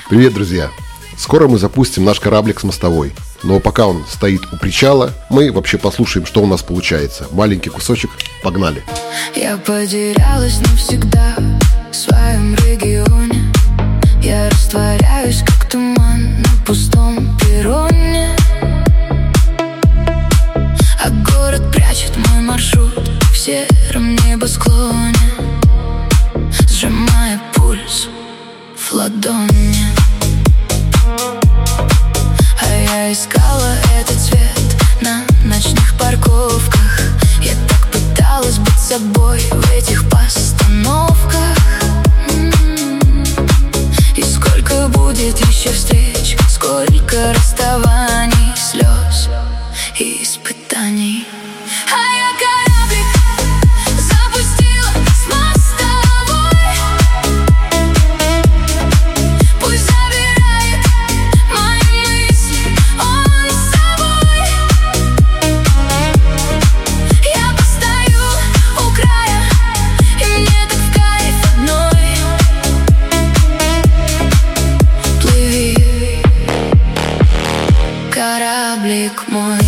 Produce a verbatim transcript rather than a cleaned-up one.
Привет, друзья! Скоро мы запустим наш кораблик с мостовой. Но пока он стоит у причала, мы вообще послушаем, что у нас получается. Маленький кусочек, погнали! Я потерялась навсегда в своем регионе. Я растворяюсь, как туман на пустом перроне. А город прячет мой маршрут в сером небосклоне, сжимая пульс в ладони. А я искала этот цвет на ночных парковках. Я так пыталась быть собой в этих постановках. И сколько будет еще встреч, сколько расставаний, слез и испытаний. А я кораблик запустила с мостовой. Пусть забирает мои мысли он с собой. Я постою у края, и мне так в кайф одной. Плыви, кораблик мой.